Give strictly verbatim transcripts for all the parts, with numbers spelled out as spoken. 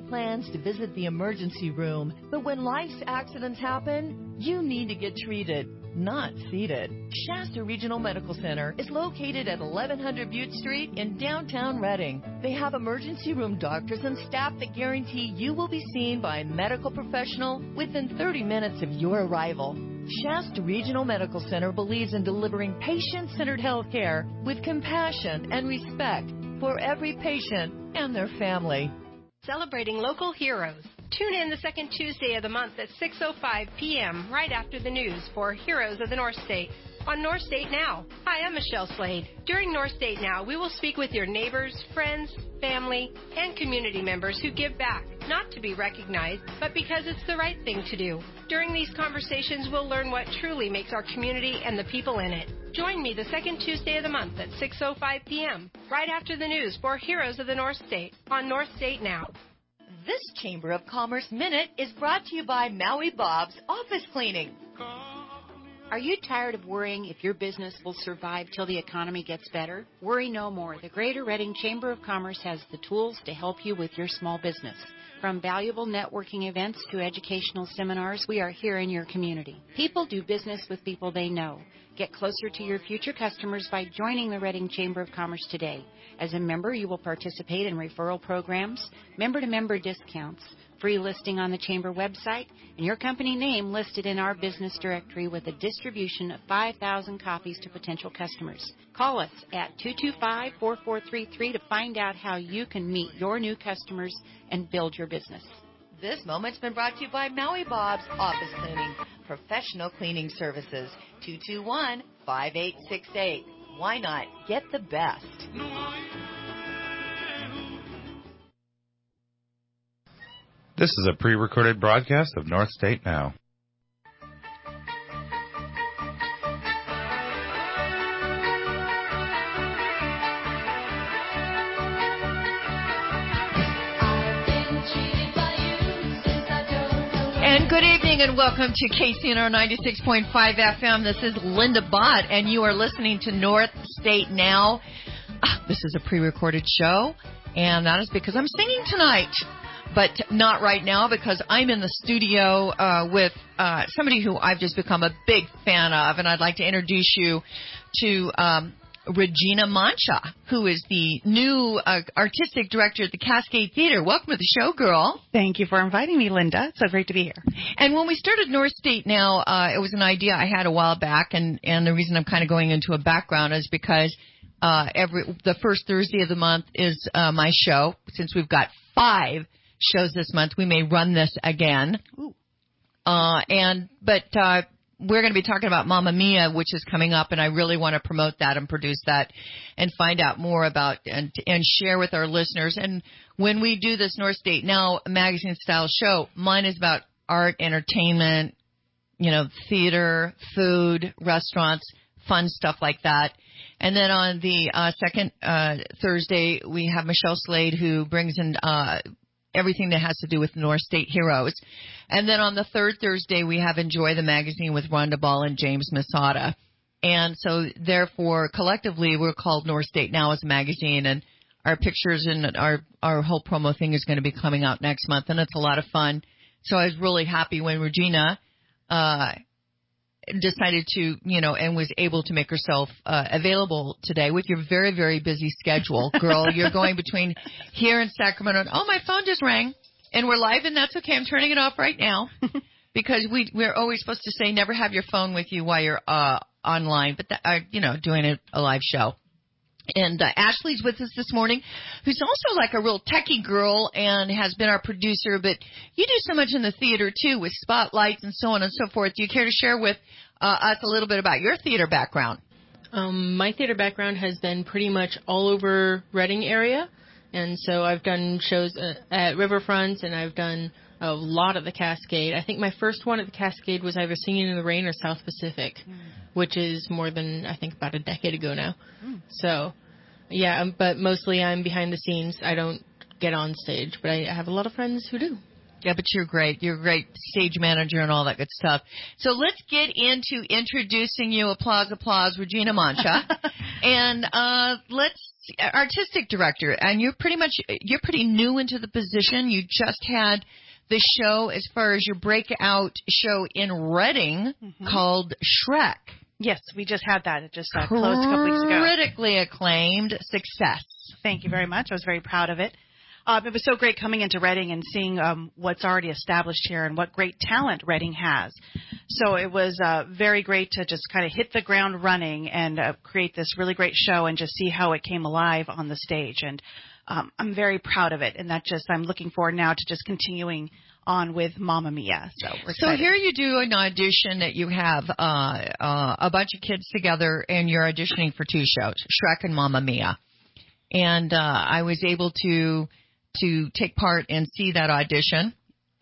plans to visit the emergency room, but when life's accidents happen, you need to get treated, not seated. Shasta Regional Medical Center is located at eleven hundred Butte Street in downtown Reading. They have emergency room doctors and staff that guarantee you will be seen by a medical professional within thirty minutes of your arrival. Shasta Regional Medical Center believes in delivering patient-centered health care with compassion and respect for every patient and their family. Celebrating local heroes. Tune in the second Tuesday of the month at six oh five p.m. right after the news for Heroes of the North State on North State Now. Hi, I'm Michelle Slade. During North State Now, we will speak with your neighbors, friends, family, and community members who give back, not to be recognized, but because it's the right thing to do. During these conversations, we'll learn what truly makes our community and the people in it. Join me the second Tuesday of the month at six oh five p.m. right after the news for Heroes of the North State on North State Now. This Chamber of Commerce Minute is brought to you by Maui Bob's Office Cleaning. Are you tired of worrying if your business will survive till the economy gets better? Worry no more. The Greater Reading Chamber of Commerce has the tools to help you with your small business. From valuable networking events to educational seminars, we are here in your community. People do business with people they know. Get closer to your future customers by joining the Reading Chamber of Commerce today. As a member, you will participate in referral programs, member-to-member discounts, free listing on the Chamber website, and your company name listed in our business directory with a distribution of five thousand copies to potential customers. Call us at two two five, four four three three to find out how you can meet your new customers and build your business. This moment's been brought to you by Maui Bob's Office Cleaning, professional cleaning services, two two one, five eight six eight. Why not get the best? This is a pre-recorded broadcast of North State Now. And good evening and welcome to K C N R ninety-six point five F M. This is Linda Bott and you are listening to North State Now. Ah, this is a pre-recorded show and that is because I'm singing tonight. But not right now because I'm in the studio uh, with uh, somebody who I've just become a big fan of, and I'd like to introduce you to um, Regina Mancha, who is the new uh, artistic director at the Cascade Theater. Welcome to the show, girl. Thank you for inviting me, Linda. It's so great to be here. And when we started North State Now, uh, it was an idea I had a while back, and, and the reason I'm kind of going into a background is because uh, every the first Thursday of the month is uh, my show. Since we've got five shows this month, we may run this again. Ooh. Uh, and but uh, we're going to be talking about Mamma Mia, which is coming up, and I really want to promote that and produce that and find out more about and and share with our listeners. And when we do this North State Now magazine style show, mine is about art, entertainment, you know, theater, food, restaurants, fun stuff like that. And then on the uh, second uh, Thursday, we have Michelle Slade, who brings in uh, everything that has to do with North State heroes. And then on the third Thursday, we have Enjoy the Magazine with Rhonda Ball and James Masada. And so, therefore, collectively, we're called North State Now as a magazine, and our pictures and our, our whole promo thing is going to be coming out next month, and it's a lot of fun. So I was really happy when Regina uh decided to, you know, and was able to make herself uh, available today with your very, very busy schedule. Girl, you're going between here and Sacramento. And, oh, my phone just rang, and we're live, and that's okay. I'm turning it off right now because we, we're always supposed to say never have your phone with you while you're uh, online, but, that, uh, you know, doing a, a live show. And uh, Ashley's with us this morning, who's also like a real techie girl and has been our producer. But you do so much in the theater, too, with spotlights and so on and so forth. Do you care to share with uh, us a little bit about your theater background? Um, my theater background has been pretty much all over Reading area. And so I've done shows uh, at Riverfront, and I've done a lot at the Cascade. I think my first one at the Cascade was either Singing in the Rain or South Pacific, mm. which is more than, I think, about a decade ago now. Mm. So, yeah, but mostly I'm behind the scenes. I don't get on stage, but I have a lot of friends who do. Yeah, but you're great. You're a great stage manager and all that good stuff. So let's get into introducing you. Applause, applause, Regina Mancha. and uh, let's artistic director. And you're pretty much you're pretty new into the position. You just had the show as far as your breakout show in Reading mm-hmm. called Shrek. Yes, we just had that. It just uh, closed a couple weeks ago. Critically acclaimed success. Thank you very much. I was very proud of it. Um, it was so great coming into Reading and seeing um, what's already established here and what great talent Reading has. So it was uh, very great to just kind of hit the ground running and uh, create this really great show and just see how it came alive on the stage. And um, I'm very proud of it. And that just I'm looking forward now to just continuing on with Mamma Mia. So we're So here you do an audition that you have uh, uh, a bunch of kids together and you're auditioning for two shows, Shrek and Mamma Mia. And uh, I was able to to take part and see that audition,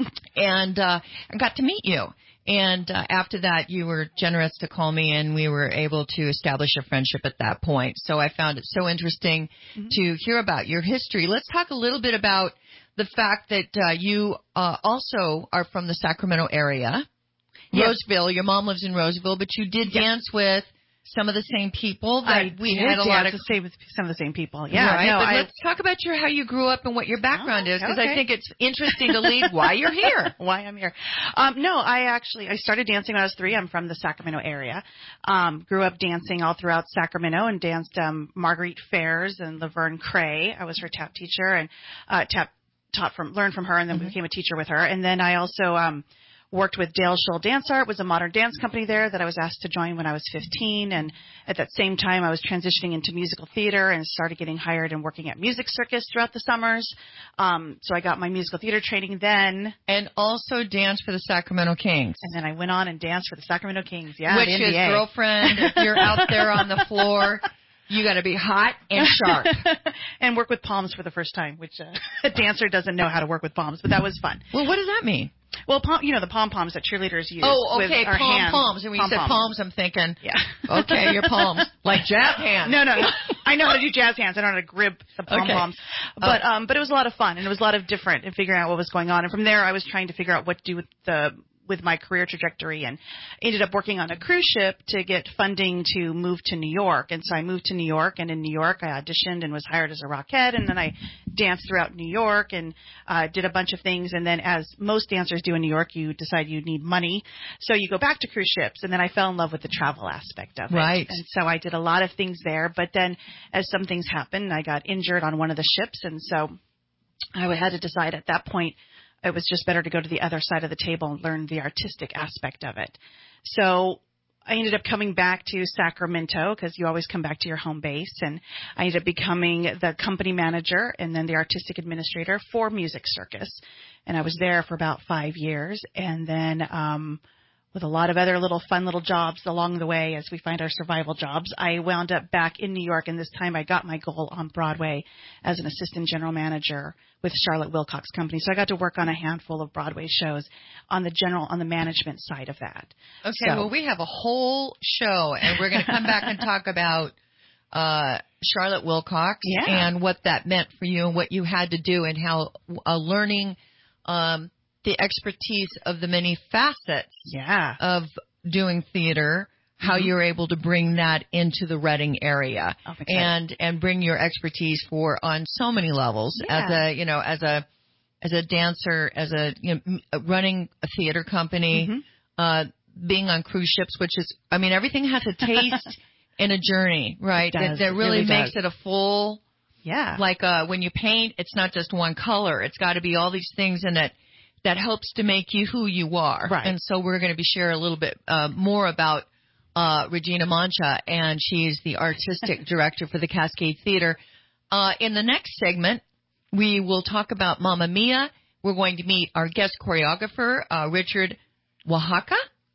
and uh, I got to meet you. And uh, after that, you were generous to call me, and we were able to establish a friendship at that point. So I found it so interesting mm-hmm. to hear about your history. Let's talk a little bit about the fact that uh, you uh, also are from the Sacramento area, yes. Roseville. Your mom lives in Roseville, but you did yes. dance with some of the same people that I we did had a lot of the same with some of the same people. Yeah, right. no, but I, let's talk about your how you grew up and what your background oh, is, because okay. I think it's interesting to lead why you're here. Why I'm here. Um, no, I actually I started dancing when I was three. I'm from the Sacramento area. Um, grew up dancing all throughout Sacramento and danced um, Marguerite Fairs and Laverne Cray. I was her tap teacher and uh, tap taught from learned from her, and then mm-hmm. became a teacher with her. And then I also um, worked with Dale Scholl Dance Art, was a modern dance company there that I was asked to join when I was fifteen. And at that same time, I was transitioning into musical theater and started getting hired and working at Music Circus throughout the summers. Um, so I got my musical theater training then. And also danced for the Sacramento Kings. And then I went on and danced for the Sacramento Kings. Yeah, Which is, girlfriend, if you're out there on the floor, you got to be hot and sharp. And work with palms for the first time, which uh, a dancer doesn't know how to work with palms, but that was fun. Well, what does that mean? Well, pom- you know, the pom-poms that cheerleaders use. Oh, okay, with our palm hands. palms. And when you said palms, I'm thinking, yeah. okay, your palms. Like jazz hands. No, no, no. I know how to do jazz hands. I know how to grip the pom-poms. Okay. But, oh. um, but it was a lot of fun, and it was a lot of different in figuring out what was going on. And from there, I was trying to figure out what to do with the with my career trajectory, and ended up working on a cruise ship to get funding to move to New York. And so I moved to New York, and in New York I auditioned and was hired as a Rockette, and then I danced throughout New York and uh, did a bunch of things. And then, as most dancers do in New York, you decide you need money, so you go back to cruise ships. And then I fell in love with the travel aspect of it. Right. And so I did a lot of things there, but then as some things happened, I got injured on one of the ships, and so I had to decide at that point it was just better to go to the other side of the table and learn the artistic aspect of it. So I ended up coming back to Sacramento, because you always come back to your home base, and I ended up becoming the company manager and then the artistic administrator for Music Circus. And I was there for about five years, and then um, with a lot of other little fun little jobs along the way as we find our survival jobs, I wound up back in New York, and this time I got my goal on Broadway as an assistant general manager with Charlotte Wilcox Company. So I got to work on a handful of Broadway shows on the general, on the management side of that. Okay, so, well, we have a whole show, and we're going to come back and talk about uh, Charlotte Wilcox yeah. and what that meant for you and what you had to do, and how uh, learning um, the expertise of the many facets yeah. of doing theater, how mm-hmm. you're able to bring that into the Reading area, oh, and and bring your expertise for on so many levels yeah. as a you know as a as a dancer, as a you know, running a theater company, mm-hmm. uh, being on cruise ships, which is I mean everything has a taste and a journey, right? It does. That, that It really, really makes does. it a full yeah like uh, when you paint, it's not just one color. It's got to be all these things in it that helps to make you who you are. Right. And so we're going to be sharing a little bit uh, more about uh, Regina Mancha, and she's the artistic director for the Cascade Theater. Uh, in the next segment, we will talk about Mamma Mia. We're going to meet our guest choreographer, uh, Richard Oaxaca,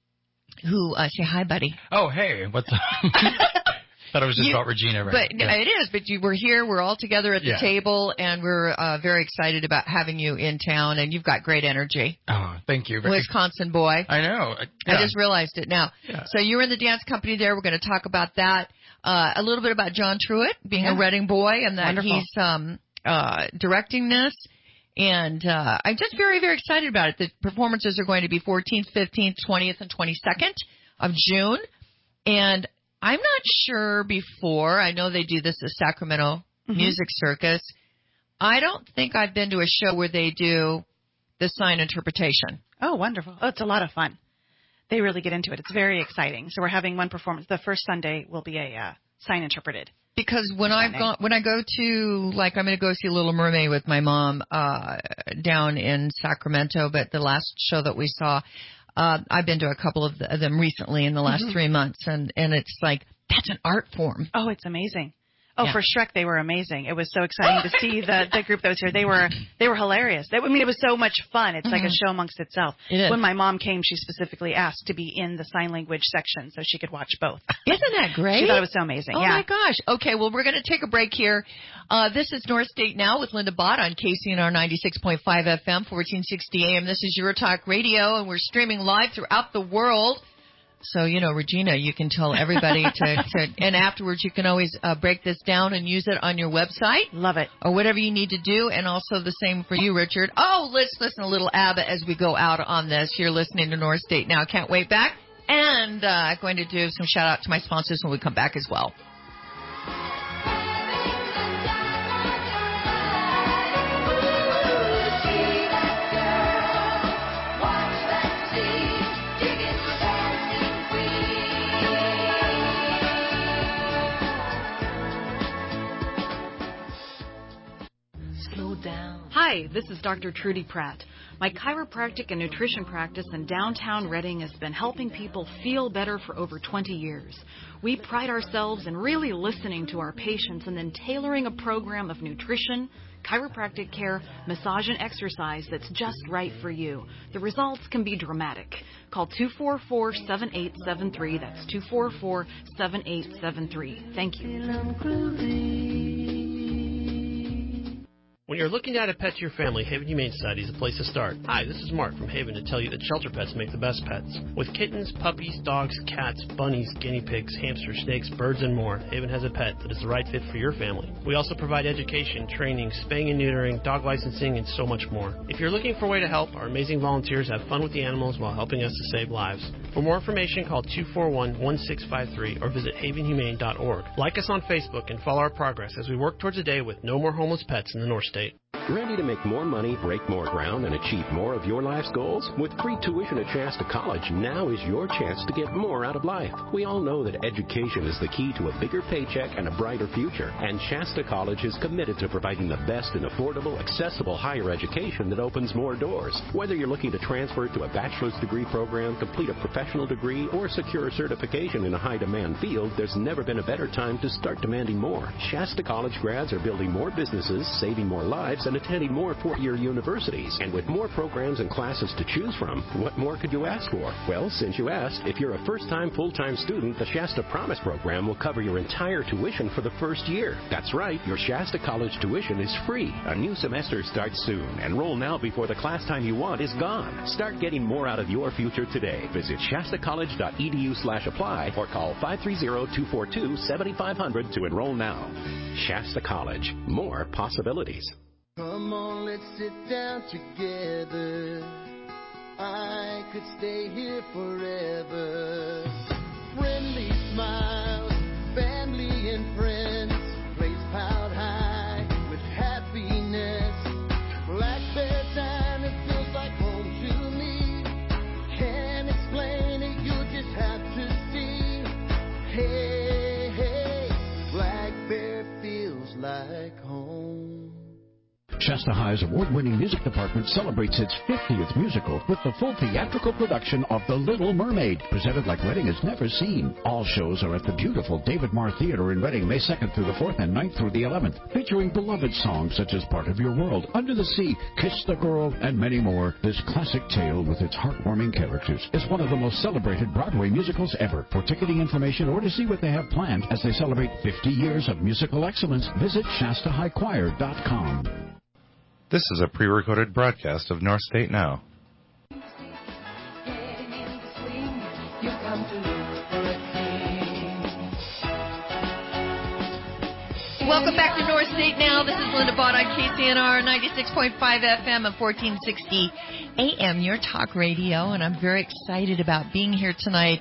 who, uh, say hi, buddy. Oh, hey, what's up? Thought it was just You- about Regina, right? But Yeah. it is, but you were here. We're all together at the Yeah. table, and we're uh, very excited about having you in town, and you've got great energy. Oh, thank you. Wisconsin boy. I know. I Yeah. just realized it now. Yeah. So you were in the dance company there. We're going to talk about that. Uh, a little bit about John Truitt being Yeah. a Reading boy, and that Wonderful. he's um, uh, directing this. And uh, I'm just very, very excited about it. The performances are going to be fourteenth, fifteenth, twentieth, and twenty-second of June. And I'm not sure before. I know they do this at Sacramento mm-hmm. Music Circus. I don't think I've been to a show where they do the sign interpretation. Oh, wonderful. Oh, it's a lot of fun. They really get into it. It's very exciting. So we're having one performance. The first Sunday will be a uh, sign interpreted. Because when I've gone, when I go to, like, I'm going to go see Little Mermaid with my mom uh, down in Sacramento, but the last show that we saw, uh, I've been to a couple of, the, of them recently in the last mm-hmm. three months, and, and it's like, that's an art form. Oh, it's amazing. Oh, yeah. For Shrek, they were amazing. It was so exciting to see the, the group that was here. They were they were hilarious. They, I mean, it was so much fun. It's mm-hmm. like a show amongst itself. It is. When my mom came, she specifically asked to be in the sign language section so she could watch both. Isn't that great? She thought it was so amazing. Oh, yeah. my gosh. Okay, well, we're going to take a break here. Uh, this is North State Now with Linda Bott on K C N R ninety-six point five F M, fourteen sixty A M. This is Your Talk Radio, and we're streaming live throughout the world. So, you know, Regina, you can tell everybody to, to and afterwards you can always uh, break this down and use it on your website. Love it. Or whatever you need to do. And also the same for you, Richard. Oh, let's listen a little ABBA as we go out on this. You're listening to North State Now. Can't wait back. And I'm uh, going to do some shout out to my sponsors when we come back as well. Hi, this is Doctor Trudy Pratt. My chiropractic and nutrition practice in downtown Redding has been helping people feel better for over twenty years. We pride ourselves in really listening to our patients and then tailoring a program of nutrition, chiropractic care, massage, and exercise that's just right for you. The results can be dramatic. Call two four four, seven eight seven three. That's two four four, seven eight seven three. Thank you. When you're looking to add a pet to your family, Haven Humane Society is a place to start. Hi, this is Mark from Haven to tell you that shelter pets make the best pets. With kittens, puppies, dogs, cats, bunnies, guinea pigs, hamsters, snakes, birds, and more, Haven has a pet that is the right fit for your family. We also provide education, training, spaying and neutering, dog licensing, and so much more. If you're looking for a way to help, our amazing volunteers have fun with the animals while helping us to save lives. For more information, call two four one, one six five three or visit haven humane dot org. Like us on Facebook and follow our progress as we work towards a day with no more homeless pets in the North State. Ready to make more money, break more ground, and achieve more of your life's goals? With free tuition at Shasta College, now is your chance to get more out of life. We all know that education is the key to a bigger paycheck and a brighter future, and Shasta College is committed to providing the best in affordable, accessible higher education that opens more doors. Whether you're looking to transfer to a bachelor's degree program, complete a professional degree, or secure a certification in a high-demand field, there's never been a better time to start demanding more. Shasta College grads are building more businesses, saving more lives, and attending more four-year universities. And with more programs and classes to choose from, what more could you ask for? Well, since you asked, if you're a first-time full-time student, the Shasta Promise program will cover your entire tuition for the first year. That's right, your Shasta College tuition is free. A new semester starts soon. Enroll now before the class time you want is gone. Start getting more out of your future today. Visit shasta college dot e d u slash apply or call five three zero, two four two, seven five zero zero to enroll now. Shasta College. More possibilities. Come on, let's sit down together. I could stay here forever. Friendly smiles, family and friends, place piled high with happiness. Black Bear time, it feels like home to me. Can't explain it, you just have to see. Hey, hey, Black Bear feels like home. Shasta High's award-winning music department celebrates its fiftieth musical with the full theatrical production of The Little Mermaid, presented like Reading has never seen. All shows are at the beautiful David Marr Theater in Reading, May second through the fourth and ninth through the eleventh, featuring beloved songs such as Part of Your World, Under the Sea, Kiss the Girl, and many more. This classic tale with its heartwarming characters is one of the most celebrated Broadway musicals ever. For ticketing information or to see what they have planned as they celebrate fifty years of musical excellence, visit shasta high choir dot com. This is a pre-recorded broadcast of North State Now. Welcome Welcome back to North State Now. This is Linda Bott on K C N R ninety-six point five F M and fourteen sixty A M, your talk radio, and I'm very excited about being here tonight.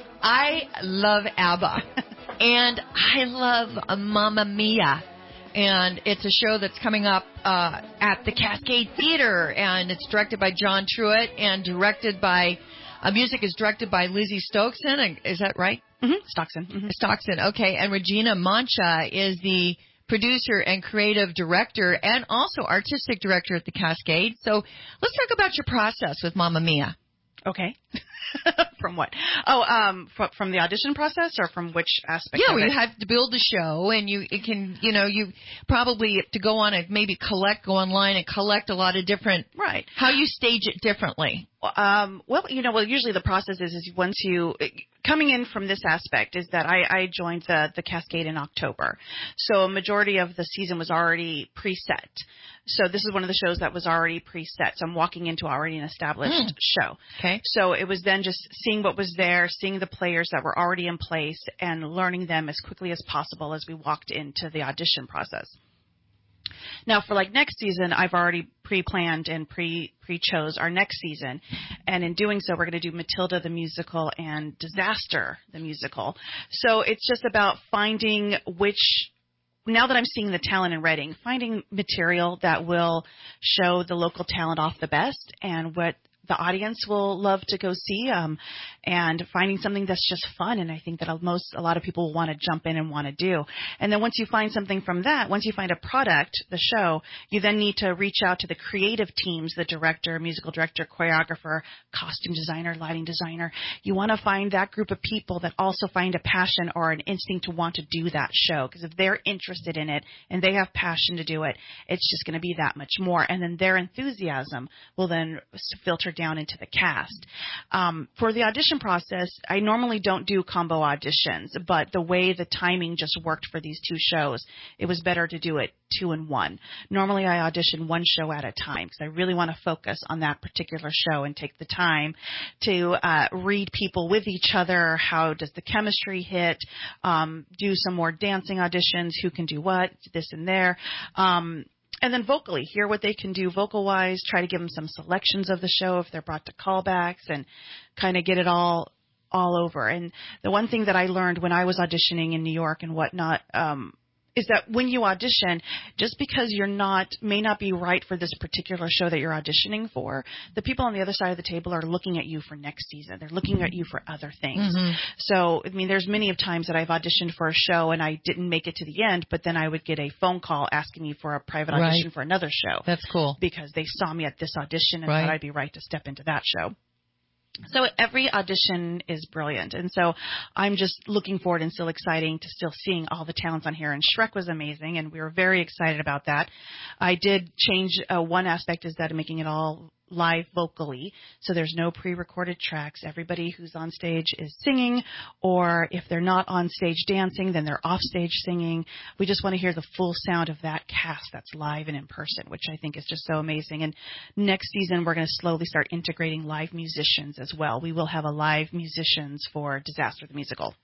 I love ABBA, and I love Mamma Mia, and it's a show that's coming up uh, at the Cascade Theater, and it's directed by John Truitt and directed by, uh, music is directed by Lizzie Stokesen. Is that right? Mm-hmm. Stockton. Mm-hmm. Stockton, okay. And Regina Mancha is the producer and creative director and also artistic director at the Cascade. So let's talk about your process with Mamma Mia. Okay. From what? Oh, um, from, from the audition process or from which aspect? Yeah, of well, it? you have to build a show, and you it can, you know, you probably have to go on and maybe collect, go online and collect a lot of different. Right. How you stage it differently. Um, well, you know, well, usually the process is, is once you, coming in from this aspect is that I, I joined the, the Cascade in October. So a majority of the season was already preset. So this is one of the shows that was already preset. So I'm walking into already an established mm. show. Okay. So it was then just seeing what was there, seeing the players that were already in place and learning them as quickly as possible as we walked into the audition process. Now, for like next season, I've already pre-planned and pre pre-chose our next season, and in doing so, we're going to do Matilda the musical and Disaster the musical. So it's just about finding which. Now that I'm seeing the talent in Reading, finding material that will show the local talent off the best and what the audience will love to go see, um, and finding something that's just fun. And I think that most, a lot of people will want to jump in and want to do. And then once you find something from that, once you find a product, the show, you then need to reach out to the creative teams, the director, musical director, choreographer, costume designer, lighting designer. You want to find that group of people that also find a passion or an instinct to want to do that show. Because if they're interested in it and they have passion to do it, it's just going to be that much more. And then their enthusiasm will then filter down into the cast. Um, for the audition process, I normally don't do combo auditions, but the way the timing just worked for these two shows, it was better to do it two in one. Normally I audition one show at a time because I really want to focus on that particular show and take the time to uh, read people with each other. How does the chemistry hit? Um, do some more dancing auditions. Who can do what? This and there. Um, And then vocally, hear what they can do vocal-wise, try to give them some selections of the show if they're brought to callbacks, and kind of get it all all over. And the one thing that I learned when I was auditioning in New York and whatnot um, is that when you audition, just because you're not, may not be right for this particular show that you're auditioning for, the people on the other side of the table are looking at you for next season. They're looking at you for other things. Mm-hmm. So, I mean, there's many of times that I've auditioned for a show and I didn't make it to the end, but then I would get a phone call asking me for a private audition Right. for another show. That's cool. Because they saw me at this audition and Right. thought I'd be right to step into that show. So every audition is brilliant. And so I'm just looking forward and still exciting to still seeing all the talents on here. And Shrek was amazing, and we were very excited about that. I did change uh, one aspect is that I'm making it all live vocally. So there's no pre-recorded tracks. Everybody who's on stage is singing, or if they're not on stage dancing, then they're off stage singing. We just want to hear the full sound of that cast that's live and in person, which I think is just so amazing. And next season, we're going to slowly start integrating live musicians as well. We will have a live musicians for Disaster the Musical.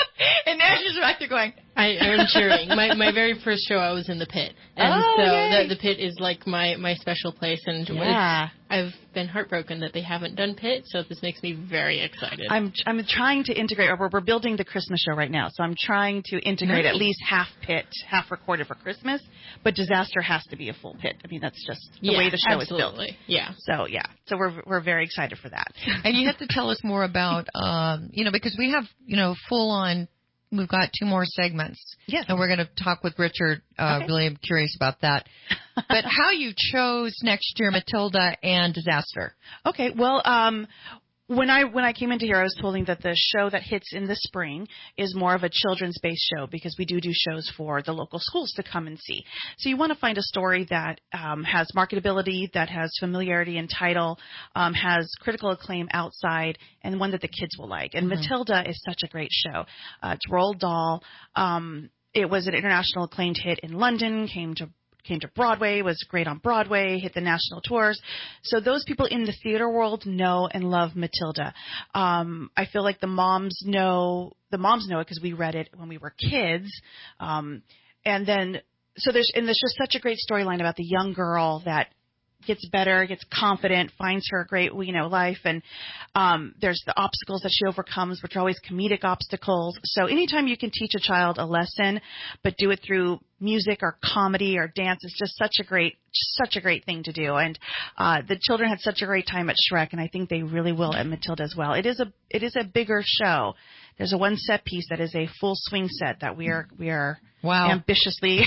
And Nash is back there going, I am cheering. My my very first show, I was in the pit, and Oh, so yay. the, the pit is like my, my special place. And Yeah. it's, I've been heartbroken that they haven't done pit, so this makes me very excited. I'm I'm trying to integrate. We're, we're building the Christmas show right now, so I'm trying to integrate Nice. at least half pit, half recorded for Christmas. But Disaster has to be a full pit. I mean, that's just the yeah, way the show absolutely. is built. Yeah. So yeah, so we're we're very excited for that. and you have to tell us more about, um, you know, because we have, you know, full on. We've got two more segments. Yes. And we're going to talk with Richard. Uh, Okay. Really am curious about that. But how you chose next year Matilda and Disaster. Okay, well, um, when I when I came into here, I was told that the show that hits in the spring is more of a children's-based show because we do do shows for the local schools to come and see. So you want to find a story that um, has marketability, that has familiarity in title, um, has critical acclaim outside, and one that the kids will like. And Mhm. Matilda is such a great show. Uh, it's Roald Dahl. Um, it was an international acclaimed hit in London, came to came to Broadway, was great on Broadway, hit the national tours. So those people in the theater world know and love Matilda. Um, I feel like the moms know, the moms know it because we read it when we were kids. Um, and then so there's and there's just such a great storyline about the young girl that gets better, gets confident, finds her great, you know, life. And um, there's the obstacles that she overcomes, which are always comedic obstacles. So anytime you can teach a child a lesson, but do it through music or comedy or dance, is just such a great, such a great thing to do. And uh, the children had such a great time at Shrek, and I think they really will at Matilda as well. It is a, it is a bigger show. There's a one set piece that is a full swing set that we are, we are wow. ambitiously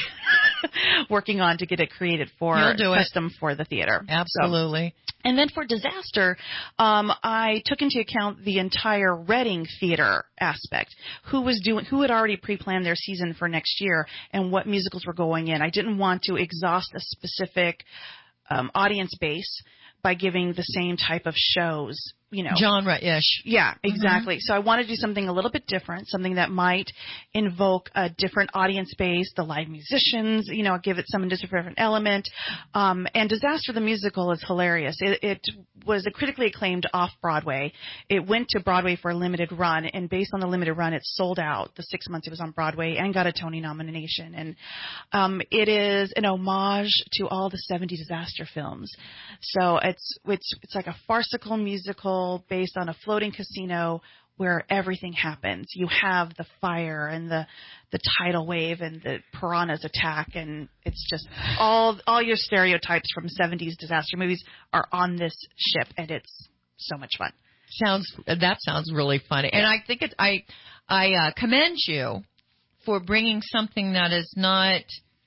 working on to get it created for custom it. for the theater. Absolutely. So, and then for Disaster, um, I took into account the entire Reading theater aspect. Who was doing, who had already pre-planned their season for next year, and what musicals were going in. I didn't want to exhaust a specific um, audience base by giving the same type of shows, you know. Genre-ish. Yeah, exactly. Mm-hmm. So I wanted to do something a little bit different, something that might invoke a different audience base, the live musicians, you know, give it some different element. Um, and Disaster the Musical is hilarious. It, it was a critically acclaimed off-Broadway. It went to Broadway for a limited run, and based on the limited run, it sold out the six months it was on Broadway and got a Tony nomination. And um, it is an homage to all the seventies disaster films. So it's it's it's like a farcical musical based on a floating casino where everything happens. You have the fire and the the tidal wave and the piranhas attack, and it's just all all your stereotypes from seventies disaster movies are on this ship, and it's so much fun. Sounds that sounds really funny, and I think it's I I uh, commend you for bringing something that is not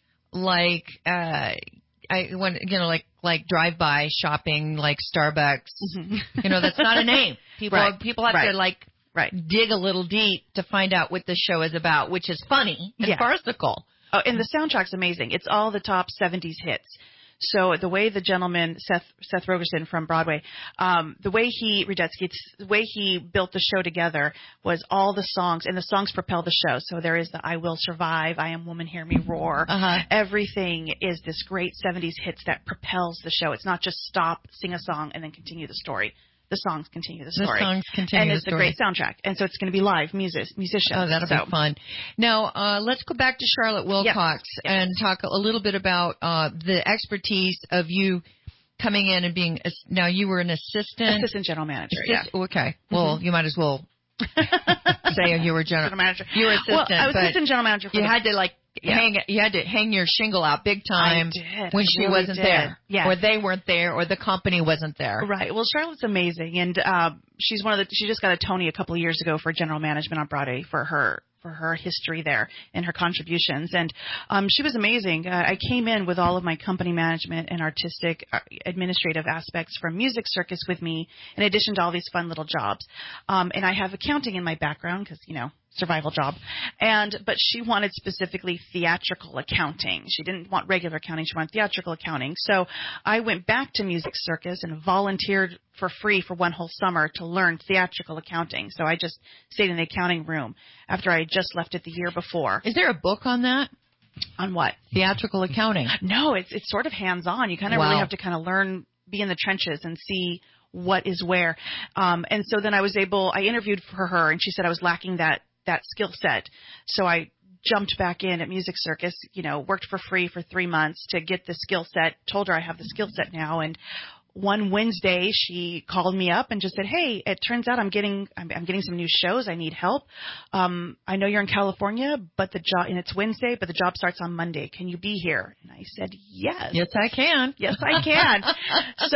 like uh, I when you know like. like drive-by shopping, like Starbucks. Mm-hmm. You know, that's not a name. People right. people have right. to, like, right. dig a little deep to find out what the show is about, which is funny and yeah. farcical. Oh, and the soundtrack's amazing. It's all the top seventies hits. So the way the gentleman, Seth Seth Rogerson from Broadway, um, the way he, Rudetsky, the way he built the show together was all the songs, and the songs propel the show. So there is the I Will Survive, I Am Woman, Hear Me Roar. Uh-huh. Everything is this great seventies hits that propels the show. It's not just stop, sing a song, and then continue the story. The songs continue the story. The songs continue and the it's story. a great soundtrack. And so it's going to be live music, musicians. Oh, that'll so. be fun. Now, uh, let's go back to Charlotte Wilcox yep. and talk a little bit about uh, the expertise of you coming in and being, a, now you were an assistant. Assistant general manager, assist, yeah. Okay. Well, mm-hmm. you might as well say you were general, general manager. You were assistant. Well, I was assistant general manager for You the, had to like, Yeah. hang you had to hang your shingle out big time I did. when I she really wasn't did. there, yes. or they weren't there, or the company wasn't there. Right. Well, Charlotte's amazing, and uh, she's one of the. She just got a Tony a couple of years ago for general management on Broadway for her for her history there and her contributions, and um, she was amazing. Uh, I came in with all of my company management and artistic uh, administrative aspects from Music Circus with me, in addition to all these fun little jobs. Um, and I have accounting in my background because you know. survival job. And, but she wanted specifically theatrical accounting. She didn't want regular accounting. She wanted theatrical accounting. So I went back to Music Circus and volunteered for free for one whole summer to learn theatrical accounting. So I just stayed in the accounting room after I had just left it the year before. Is there a book on that? On what? Theatrical accounting. No, it's, it's sort of hands-on. You kind of wow. really have to kind of learn, be in the trenches and see what is where. Um, and so then I was able, I interviewed for her and she said I was lacking that that skill set. So I jumped back in at Music Circus, you know, worked for free for three months to get the skill set, told her I have the skill set now. And one Wednesday she called me up and just said, hey, it turns out I'm getting, I'm, I'm getting some new shows. I need help. Um, I know you're in California, but the job, and it's Wednesday, but the job starts on Monday. Can you be here? And I said, yes. Yes, I can. Yes, I can. So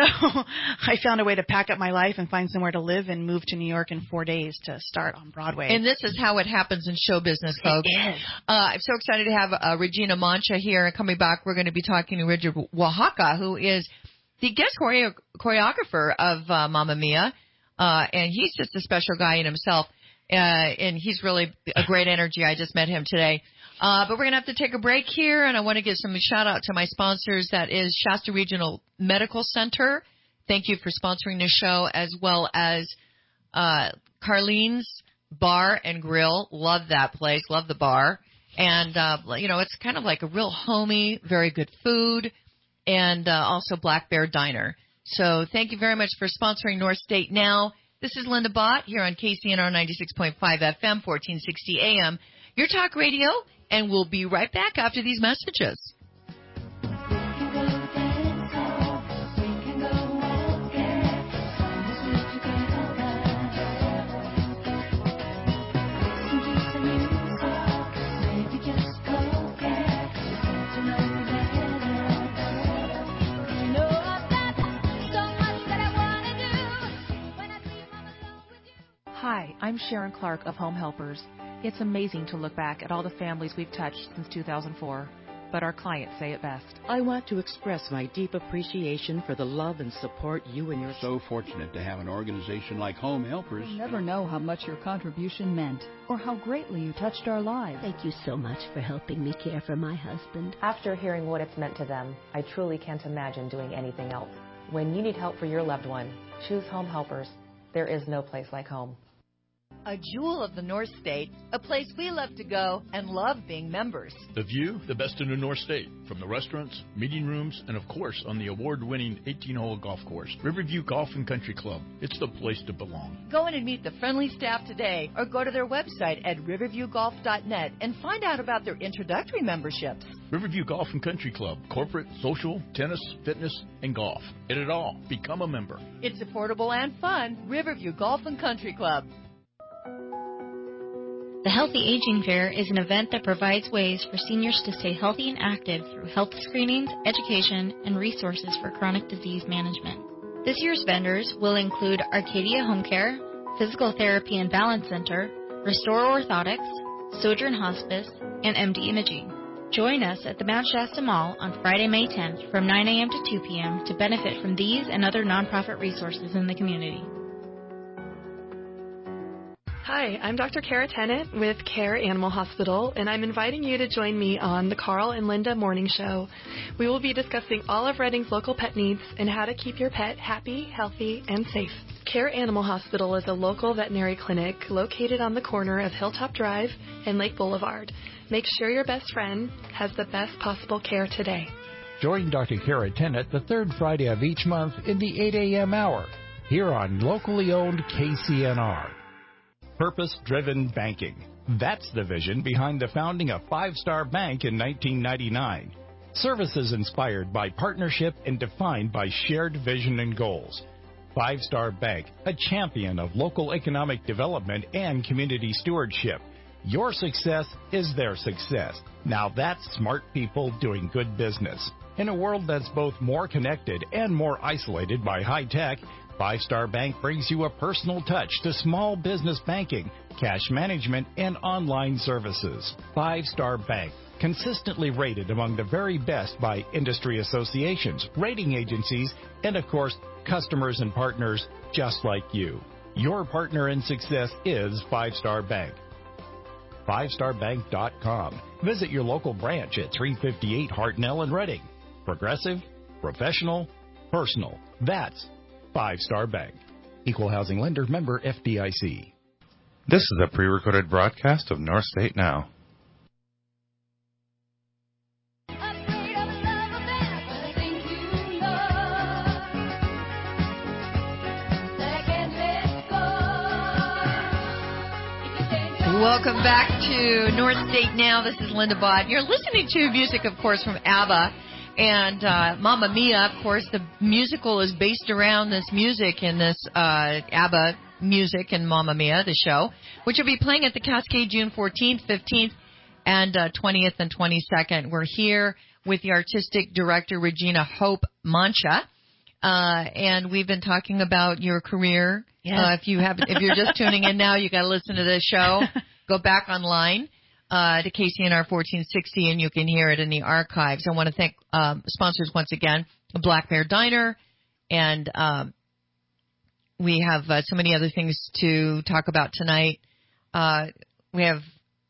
I found a way to pack up my life and find somewhere to live and move to New York in four days to start on Broadway. And this is how it happens in show business, folks. It is. Uh, I'm so excited to have uh, Regina Mancha here. And coming back, we're going to be talking to Richard Oaxaca, who is the guest choreo- choreographer of uh, Mamma Mia, uh, and he's just a special guy in himself, uh, and he's really a great energy. I just met him today. Uh, but we're going to have to take a break here, and I want to give some shout out to my sponsors. That is Shasta Regional Medical Center. Thank you for sponsoring this show, as well as uh, Carlene's Bar and Grill. Love that place. Love the bar. And, uh, you know, it's kind of like a real homey, very good food. And uh, also Black Bear Diner. So thank you very much for sponsoring North State Now. This is Linda Bott here on K C N R ninety-six point five F M, fourteen sixty A M, your talk radio, and we'll be right back after these messages. Hi, I'm Sharon Clark of Home Helpers. It's amazing to look back at all the families we've touched since two thousand four, but our clients say it best. I want to express my deep appreciation for the love and support you and your... So fortunate to have an organization like Home Helpers. You'll never know how much your contribution meant or how greatly you touched our lives. Thank you so much for helping me care for my husband. After hearing what it's meant to them, I truly can't imagine doing anything else. When you need help for your loved one, choose Home Helpers. There is no place like home. A jewel of the North State, a place we love to go and love being members. The view, the best in the North State, from the restaurants, meeting rooms, and of course on the award-winning eighteen-hole golf course, Riverview Golf and Country Club. It's the place to belong. Go in and meet the friendly staff today or go to their website at riverview golf dot net and find out about their introductory memberships. Riverview Golf and Country Club, corporate, social, tennis, fitness, and golf. Get it all. Become a member. It's affordable and fun. Riverview Golf and Country Club. The Healthy Aging Fair is an event that provides ways for seniors to stay healthy and active through health screenings, education, and resources for chronic disease management. This year's vendors will include Arcadia Home Care, Physical Therapy and Balance Center, Restore Orthotics, Sojourn Hospice, and M D Imaging. Join us at the Mount Shasta Mall on Friday, May tenth from nine a.m. to two p.m. to benefit from these and other nonprofit resources in the community. Hi, I'm Doctor Kara Tennant with Care Animal Hospital, and I'm inviting you to join me on the Carl and Linda Morning Show. We will be discussing all of Reading's local pet needs and how to keep your pet happy, healthy, and safe. Care Animal Hospital is a local veterinary clinic located on the corner of Hilltop Drive and Lake Boulevard. Make sure your best friend has the best possible care today. Join Doctor Kara Tennant the third Friday of each month in the eight a.m. hour here on locally owned K C N R. Purpose-driven banking. That's the vision behind the founding of Five Star Bank in nineteen ninety-nine. Services inspired by partnership and defined by shared vision and goals. Five Star Bank, a champion of local economic development and community stewardship. Your success is their success. Now that's smart people doing good business. In a world that's both more connected and more isolated by high tech, Five Star Bank brings you a personal touch to small business banking, cash management, and online services. Five Star Bank, consistently rated among the very best by industry associations, rating agencies, and of course, customers and partners just like you. Your partner in success is Five Star Bank. five star bank dot com. Visit your local branch at three fifty-eight Hartnell in Reading. Progressive, professional, personal. That's Five Star Bank. Equal housing lender, member F D I C. This is a pre-recorded broadcast of North State Now. Welcome back to North State Now. This is Linda Bott. You're listening to music, of course, from ABBA. And uh, Mamma Mia, of course, the musical is based around this music in this uh, ABBA music and Mamma Mia, the show, which will be playing at the Cascade June fourteenth, fifteenth, and uh, twentieth and twenty-second. We're here with the artistic director, Regina Hope Mancha, uh, and we've been talking about your career. Yes. Uh, if you have, if you're just tuning in now, you got to listen to this show. Go back online. Uh, to K C N R fourteen sixty, and you can hear it in the archives. I want to thank um, sponsors once again, Black Bear Diner, and um, we have uh, so many other things to talk about tonight. Uh, we have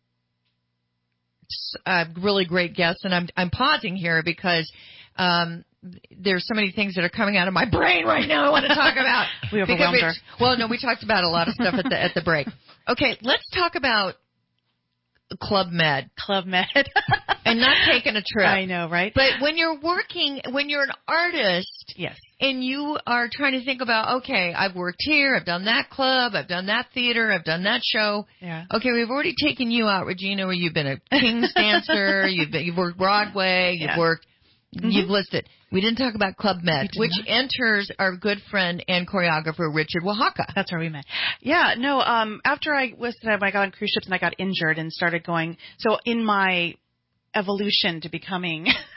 a really great guests, and I'm I'm pausing here because um, there's so many things that are coming out of my brain right now I want to talk about. We overwhelmed her. Well, no, we talked about a lot of stuff at the at the break. Okay, let's talk about Club Med. Club Med. And not taking a trip. I know, right? But when you're working, when you're an artist, yes, and you are trying to think about, okay, I've worked here, I've done that club, I've done that theater, I've done that show. Yeah. Okay, we've already taken you out, Regina, where you've been a King's dancer, you've been, you've worked Broadway, you've Yeah. worked, Mm-hmm. you've listed. We didn't talk about Club Med, which not. enters our good friend and choreographer Richard Oaxaca. That's where we met. Yeah, no, um, after I was, I got on cruise ships and I got injured and started going, so in my evolution to becoming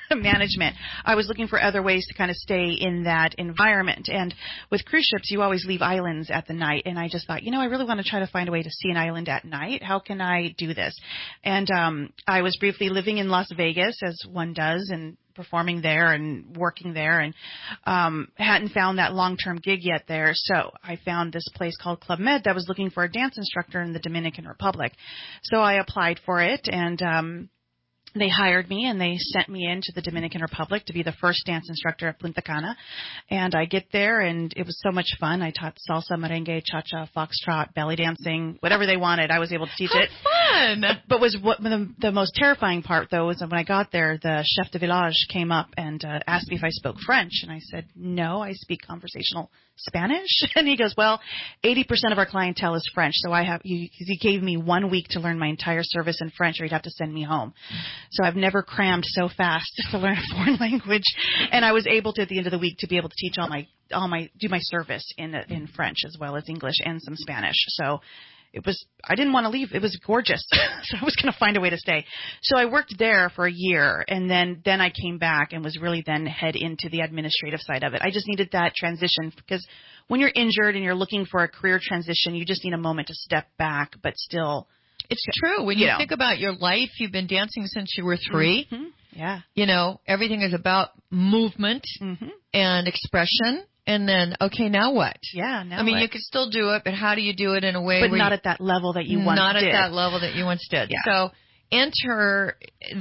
management. I was looking for other ways to kind of stay in that environment. And with cruise ships, you always leave islands at the night. And I just thought, you know, I really want to try to find a way to see an island at night. How can I do this? And um, I was briefly living in Las Vegas, as one does, and performing there and working there, and um, hadn't found that long-term gig yet there. So I found this place called Club Med that was looking for a dance instructor in the Dominican Republic. So I applied for it, and um, they hired me, and they sent me into the Dominican Republic to be the first dance instructor at Punta Cana. And I get there, and it was so much fun. I taught salsa, merengue, cha-cha, foxtrot, belly dancing, whatever they wanted. I was able to teach How it. fun! But was what the, the most terrifying part, though, was when I got there, the chef de village came up and uh, asked me if I spoke French. And I said, no, I speak conversational Spanish. And he goes, well, eighty percent of our clientele is French, so I have, you, he gave me one week to learn my entire service in French, or he'd have to send me home. So I've never crammed so fast to learn a foreign language. And I was able to, at the end of the week, to be able to teach all my, all my, do my service in, in French as well as English and some Spanish. So it was, I didn't want to leave. It was gorgeous. So I was going to find a way to stay. So I worked there for a year, and then, then I came back and was really then head into the administrative side of it. I just needed that transition, because when you're injured and you're looking for a career transition, you just need a moment to step back, but still. It's true. When you, you know. think about your life, you've been dancing since you were three. Mm-hmm. Yeah. You know, everything is about movement mm-hmm. and expression. And then, okay, now what? Yeah, now I mean, what? you could still do it, but how do you do it in a way But where not you, at that level that you once not did. at that level that you once did. Yeah. So enter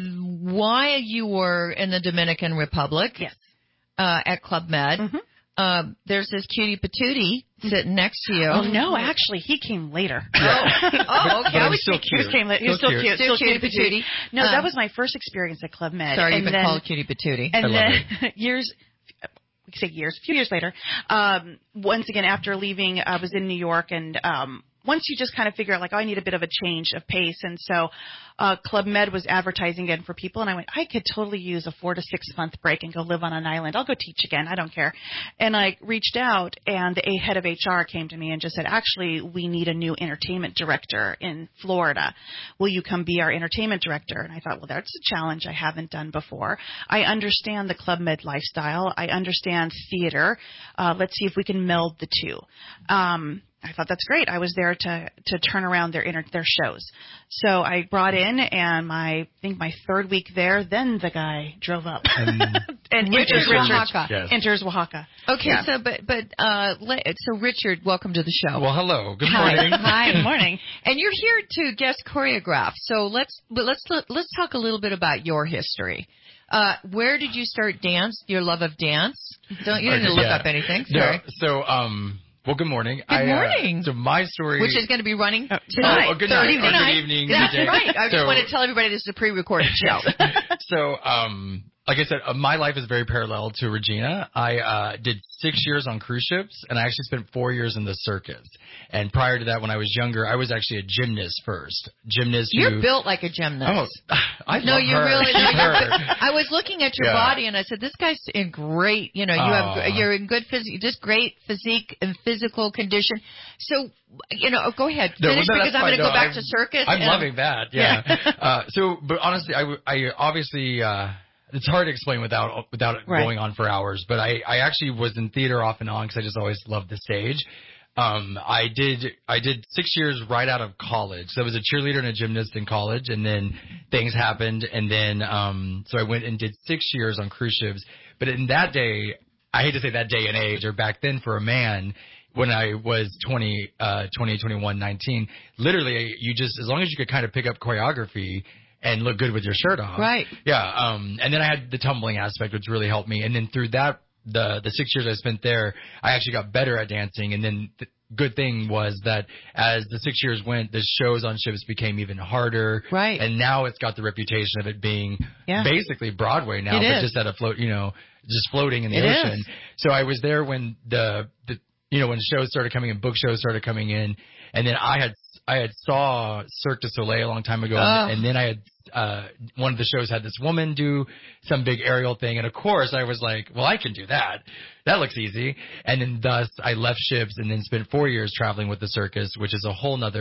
why you were in the Dominican Republic. Yes. Uh, at Club Med. Mm-hmm. Um, there's this cutie patootie sitting next to you. Oh, no, actually, he came later. Oh, oh okay. But I I'm was still thinking- cute. He, came later. he was Still still cute. cute. Still, Still cutie cutie patootie. No, Um, that was my first experience at Club Med. Sorry, and you've been then, called cutie patootie. And I love then years, we could say years, a few years later, um, once again, after leaving, I was in New York, and um, once you just kind of figure out, like, oh, I need a bit of a change of pace. And so uh, Club Med was advertising again for people, and I went, I could totally use a four to six month break and go live on an island. I'll go teach again. I don't care. And I reached out, and the head of H R came to me and just said, actually, we need a new entertainment director in Florida. Will you come be our entertainment director? And I thought, well, that's a challenge I haven't done before. I understand the Club Med lifestyle. I understand theater. Uh, let's see if we can meld the two. Um, I thought that's great. I was there to to turn around their inter, their shows. So I brought in, and my I think my third week there, then the guy drove up Um, and Richard enters Oaxaca. Yes. enters Oaxaca. Okay, Yeah. so but but uh, let, so Richard, welcome to the show. Well, hello. Good Hi. morning. Hi. Good morning. And you're here to guest choreograph. So let's but let's let's talk a little bit about your history. Uh, where did you start dance? Your love of dance? Don't you didn't look Yeah. up anything? No, Sorry. so, um, well, good morning. Good I, morning. Uh, so my story, Which is going to be running Oh, tonight. oh, good Thursday night. Oh, good night. evening, That's good day. right. I just So- want to tell everybody this is a pre-recorded show. so, um, like I said, uh, my life is very parallel to Regina. I uh, did six years on cruise ships, and I actually spent four years in the circus. And prior to that, when I was younger, I was actually a gymnast first. Gymnast. You're who, built like a gymnast. Oh, I no, love you her. really. She's No, you're, her. I was looking at your Yeah. body, and I said, "This guy's in great. You know, you Aw. have you're in good physique, just great physique and physical condition." So, you know, go ahead, No, finish well, no, because that's I'm going fine. to go No, back I'm- to circus. I'm and- loving that. Yeah. Yeah. uh, so, but honestly, I, w- I obviously uh, it's hard to explain without without it Right. going on for hours. But I, I actually was in theater off and on because I just always loved the stage. Um, I did I did six years right out of college. So I was a cheerleader and a gymnast in college, and then things happened, and then um, so I went and did six years on cruise ships. But in that day, I hate to say that day and age, or back then for a man, when I was twenty, uh, twenty, twenty-one, nineteen, literally you just, as long as you could kind of pick up choreography and look good with your shirt off. Right. Yeah. Um, and then I had the tumbling aspect, which really helped me. And then through that, the, the six years I spent there, I actually got better at dancing. And then the good thing was that as the six years went, the shows on ships became even harder. Right. And now it's got the reputation of it being Yeah. basically Broadway now, It but is. just at a float, you know, just floating in the It ocean. is. So I was there when the, the, you know, when shows started coming in, book shows started coming in, and then I had, I had saw Cirque du Soleil a long time ago, Oh. and, and then I had, uh, one of the shows had this woman do some big aerial thing, and of course I was like, well, I can do that. That looks easy. And then thus I left ships and then spent four years traveling with the circus, which is a whole nother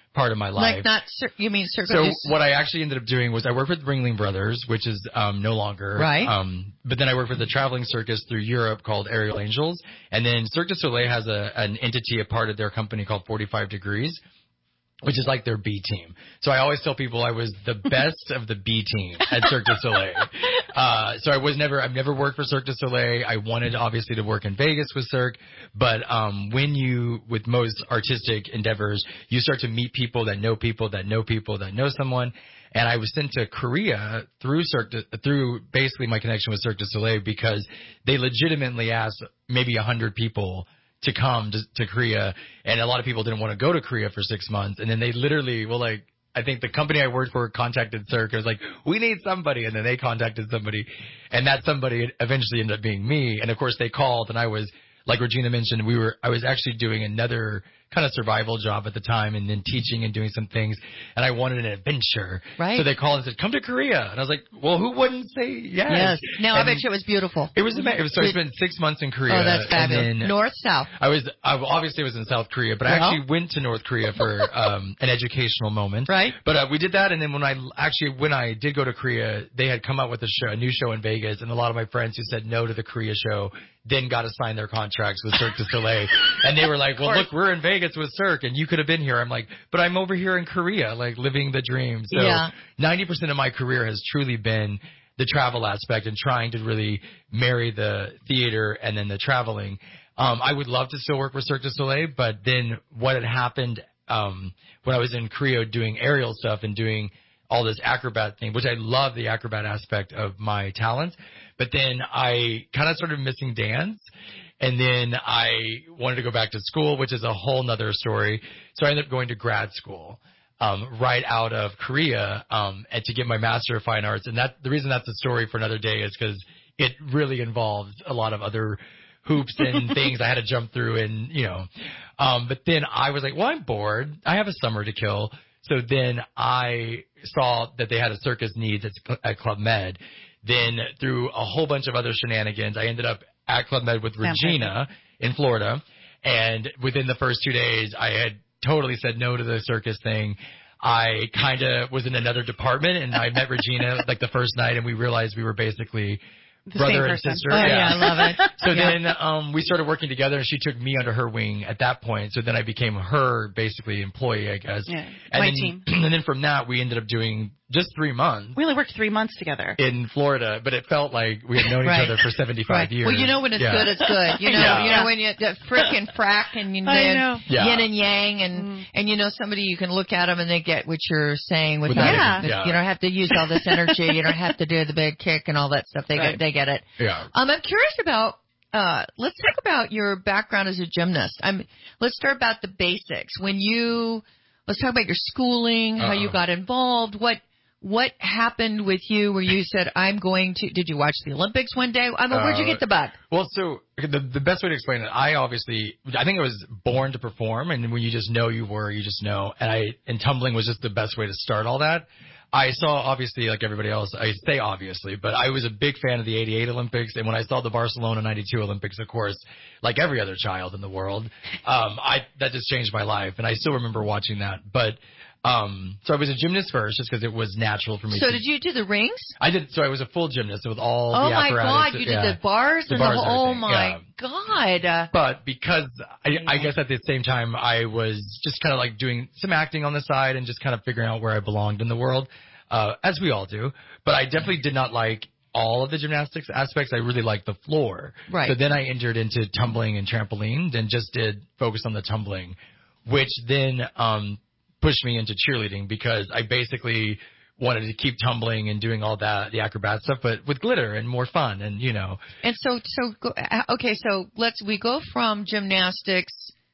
part of my life. Like not, cir- you mean circus? So what I actually ended up doing was I worked with Ringling Brothers, which is um, no longer. Right. Um, but then I worked with a traveling circus through Europe called Aerial Angels. And then Cirque du Soleil has a, an entity, a part of their company called forty-five degrees, which is like their B team. So I always tell people I was the best of the B team at Cirque du Soleil. Uh, so I was never, I've never worked for Cirque du Soleil. I wanted obviously to work in Vegas with Cirque, but, um, when you, with most artistic endeavors, you start to meet people that know people that know people that know someone. And I was sent to Korea through Cirque du, through basically my connection with Cirque du Soleil because they legitimately asked maybe a hundred people to come to, to Korea, and a lot of people didn't want to go to Korea for six months. And then they literally, well, like, I think the company I worked for contacted Cirque. It was like, we need somebody. And then they contacted somebody, and that somebody eventually ended up being me. And of course they called, and I was, like Regina mentioned, we were, I was actually doing another kind of survival job at the time and then teaching and doing some things, and I wanted an adventure. Right. So they called and said, come to Korea. And I was like, well, who wouldn't say yes? Yes. Now, and I bet you it was beautiful. It was amazing. So I spent six months in Korea. Oh, that's fabulous. And then North, South? I was, I obviously was in South Korea, but I Well. actually went to North Korea for um, an educational moment. Right. But uh, we did that, and then when I actually, when I did go to Korea, they had come out with a show, a new show in Vegas, and a lot of my friends who said no to the Korea show then got to sign their contracts with Cirque du Soleil. And they were like, well, look, we're in Vegas with Cirque, and you could have been here. I'm like, but I'm over here in Korea, like living the dream. So Yeah. ninety percent of my career has truly been the travel aspect and trying to really marry the theater and then the traveling. Um, I would love to still work with Cirque du Soleil, but then what had happened um, when I was in Korea doing aerial stuff and doing all this acrobat thing, which I love the acrobat aspect of my talent. But then I kind of started missing dance. And then I wanted to go back to school, which is a whole nother story. So I ended up going to grad school, um, right out of Korea, um, and to get my Master of Fine Arts. And that, the reason that's a story for another day is because it really involves a lot of other hoops and things I had to jump through and, you know, um, but then I was like, well, I'm bored. I have a summer to kill. So then I saw that they had a circus needs at, at Club Med. Then through a whole bunch of other shenanigans, I ended up at Club Med with Regina in Florida. And within the first two days, I had totally said no to the circus thing. I kind of was in another department, and I met Regina like the first night, and we realized we were basically The brother same and person. sister. Oh, yeah, I love it. So Yeah. then um, we started working together, and she took me under her wing at that point. So then I became her basically employee, I guess. Yeah, and my then, team. And then from that, we ended up doing just three months We only worked three months together. in Florida, but it felt like we had known Right. each other for seventy-five Right. years. Well, you know when it's Yeah. good, it's good. You know, Yeah. you know when you the frick and frack and you I know, know. Yeah. yin and yang and Mm. and you know somebody you can look at them and they get what you're saying without Without it. it, yeah. You don't have to use all this energy. You don't have to do the big kick and all that stuff. They Right. get they get it. Yeah. Um, I'm curious about. Uh, let's talk about your background as a gymnast. I'm. Let's start about the basics. When you let's talk about your schooling, how you Uh-oh. got involved, what. What happened with you where you said, I'm going to, did you watch the Olympics one day? I mean, where'd you Uh, get the bug? Well, so the the best way to explain it, I obviously, I think I was born to perform, and when you just know you were, you just know. And I, and tumbling was just the best way to start all that. I saw, obviously, like everybody else, I say obviously, but I was a big fan of the eighty-eight Olympics, and when I saw the Barcelona ninety-two Olympics, of course, like every other child in the world, um, I that just changed my life, and I still remember watching that. But um, so I was a gymnast first, just because it was natural for me. So to, did you do the rings? I did. So I was a full gymnast with all Oh the my apparatus. God, you did yeah. the bars The and bars the and whole, oh everything, my yeah. God. Uh, But because I, I guess at the same time I was just kind of like doing some acting on the side and just kind of figuring out where I belonged in the world, uh, as we all do. But I definitely did not like all of the gymnastics aspects. I really liked the floor. Right. So then I entered into tumbling and trampoline and just did focus on the tumbling, which then um, pushed me into cheerleading because I basically wanted to keep tumbling and doing all that, the acrobat stuff, but with glitter and more fun and, you know. and so, so, go, uh, okay, so let's, we go from gymnastics